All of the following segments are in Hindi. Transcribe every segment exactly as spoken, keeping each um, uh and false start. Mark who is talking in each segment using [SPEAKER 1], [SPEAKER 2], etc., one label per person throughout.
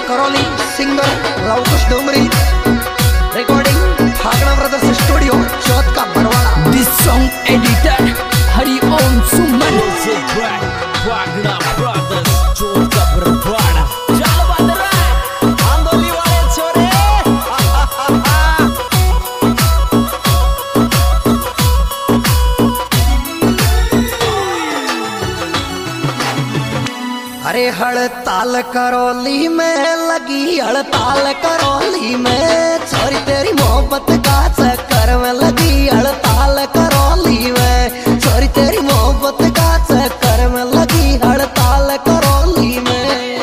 [SPEAKER 1] Karauli singer Lavkush Dongri recording Bhagna brothers studio Chauth ka Barwara.
[SPEAKER 2] This song editor Hari Om Suman
[SPEAKER 3] Bhagna brothers Chauth ka Barwara. चल बंदरा आंदोली वाले छोरे
[SPEAKER 1] अरे हड़ताल करौली में लगी हड़ताल करौली में छोरी तेरी मोहब्बत का चक्कर में लगी हड़ताल करौली में छोरी तेरी मोहब्बत का चक्कर में लगी हड़ताल करौली में।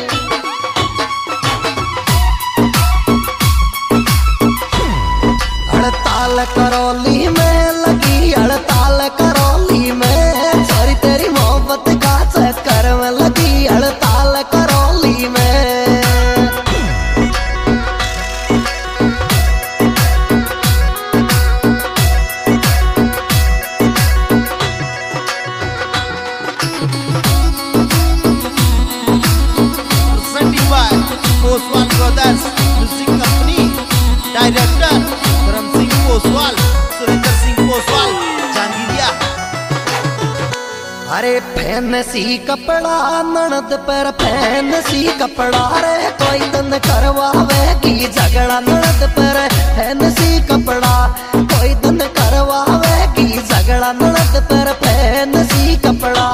[SPEAKER 1] हड़ताल करौली में लगी हड़ताल करौली में छोरी तेरी मोहब्बत का चक्कर में लगी हड़ताल करौली में।
[SPEAKER 4] Poswal brothers music company director Dharm Singh Poswal Surendra Singh Poswal Jangiriya.
[SPEAKER 1] अरे फैन सी कपड़ा ननद पर फैन सी कपड़ा रे कोई दन करवावे की झगड़ा ननद पर फैन सी कपड़ा कोई दन करवावे की झगड़ा ननद पर फैन सी कपड़ा।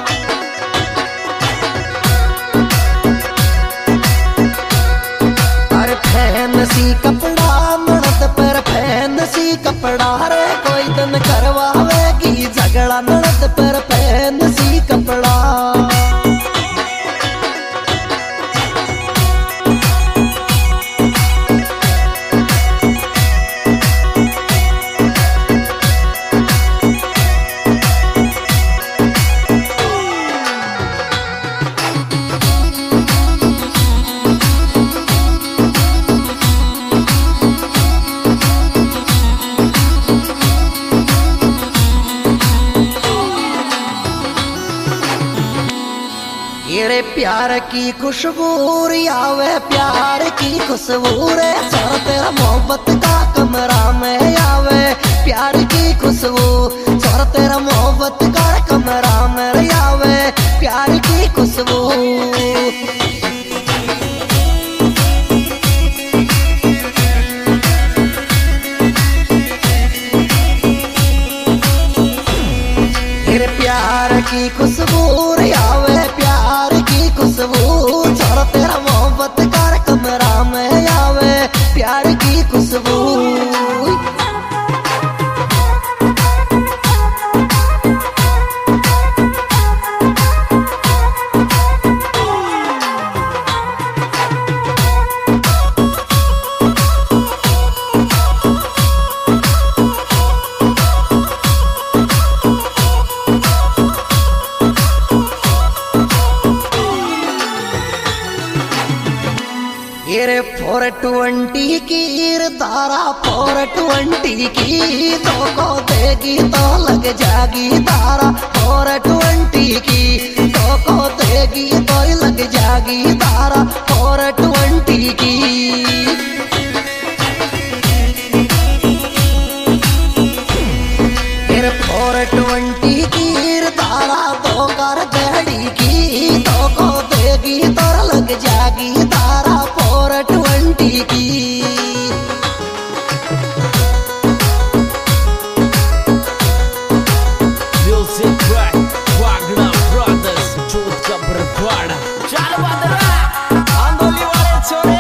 [SPEAKER 1] अरे फैन सी कपड़ा ननद पर फैन सी कपड़ा रे कोई दन करवावे की झगड़ा ननद पर फैन सी कपड़ा। तेरे प्यार की खुशबू आवे प्यार की खुशबू रे छोरा तेरा मोहब्बत का कमरा में आवे प्यार की खुशबू छोरा तेरा मोहब्बत का कमरा में आवे प्यार की खुशबू। तेरे प्यार की खुशबू आवे प्यार की खुशबू छोरा तेरा मोहब्बत का कमरा में आवे प्यार की खुशबू। येरे फोर ट्वेंटी की तारा फोर ट्वेंटी की तो को देगी तो लग जागी तारा फोर ट्वेंटी की तो को देगी तो लग जागी तारा फोर ट्वेंटी की। येरे फोर ट्वेंटी की तारा तो कर देड़ी की तो को देगी तो लग जागी तारा फोर ट्वेंटी की।
[SPEAKER 3] Music Bhagna brothers Chauth ka Barwara. चल बंदरा आंदोली वाले छोरे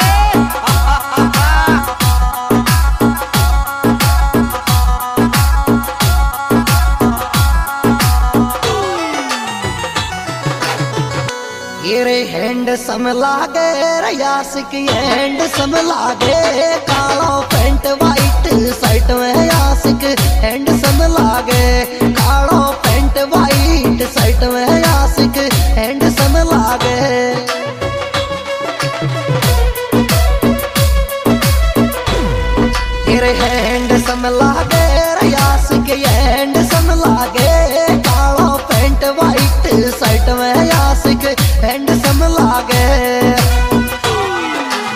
[SPEAKER 1] ये रे हैंड सम लागे यासिक हैंड सम लागे काला पेंट वाइट शर्ट में यासिक हैंड सम लागे काला पेंट वाइट शर्ट में यासिक हैंड सम लागे। ये रे हैंड सम लागे यासिक हैंड सम लागे काला पेंट वाइट शर्ट में यासिक हैंड सम लागे।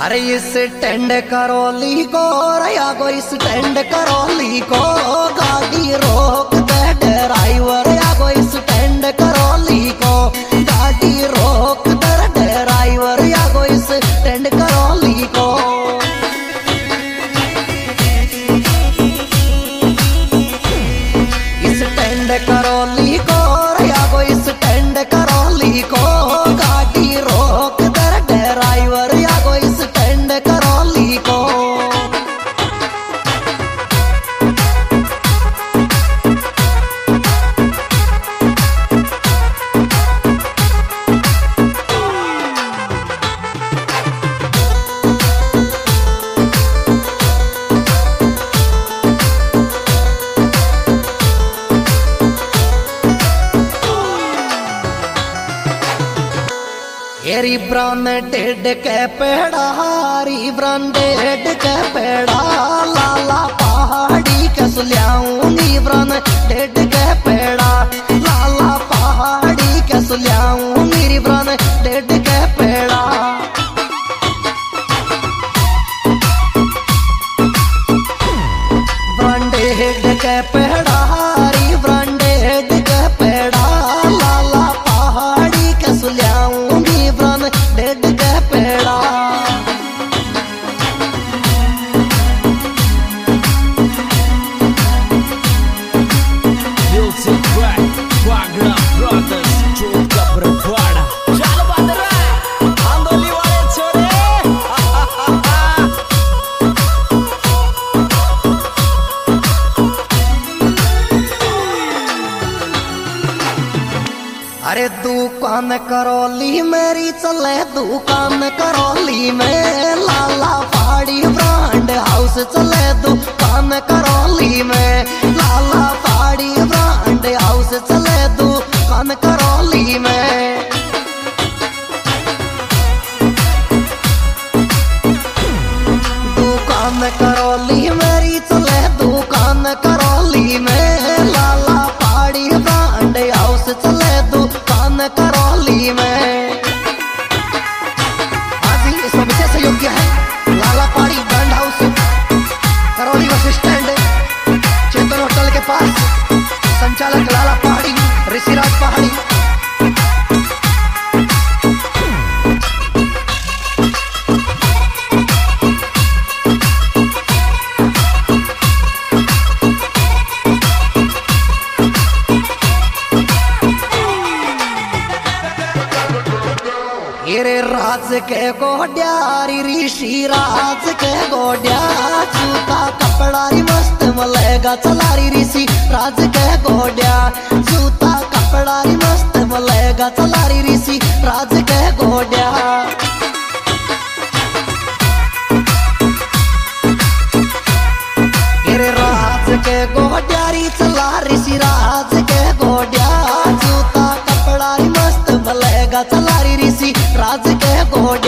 [SPEAKER 1] अरे इस टेंड करौली को रया को इस टेंड करौली को गाड़ी रोक दे ड्राइवर या को इस टेंड करौली को गाड़ी रोक दे ड्राइवर या को इस टेंड करौली को। इस टेंड करौली को रया को इस टेंड करौली को गाड़ी रोक दे ड्राइवर या को इस टेंड करौली को। एरी ब्रांडेड के पेड़ा हरी ब्रांडेड के पेड़ा लाला पहाड़ी के सुल्याऊंगी ब्रांडेड के पेड़ा लाला पहाड़ी के सुल्याऊंगी ब्रांडेड के पेड़ा। ब्रांडेड के पेड़ा हरी ब्रांडेड के पेड़ा लाला पहाड़ी के सुल्याऊंगी डेड के पेड़ा।
[SPEAKER 3] Music Track, Wagner Brothers, चोट का बरफाड़ा। चल बंदरा, आंदोली वाले छोरे।
[SPEAKER 1] अरे दुकान करौली मेरी चले दुकान करौली में लाला पहाड़ी ब्रांड हाउस चले दुकान करौली में लाला पहाड़ी ब्रांड हाउस चले दुकान करौली में। दुकान करौली मेरी चले दुकान करौली में लाला पहाड़ी ब्रांड हाउस चले दुकान करौली में। आज इसमें विशेष योग्य है लाला पहाड़ी brand house Karauli bus stand चेतन होटल के पास संचालक लाला पहाड़ी ऋषिराज पहाड़ी। राज के गोड्या ऋषि राज के गोड्या जूता कपड़ा मस्त मलेगा चला ऋषि राज के गोड्या जूता कपड़ा मस्त मलेगा चला ऋषि राज के गोड्या। राज के गोड्या चला ऋषि राज के गोड्या जूता कपड़ा मस्त मलेगा चला ऋषि राज के गोड्या।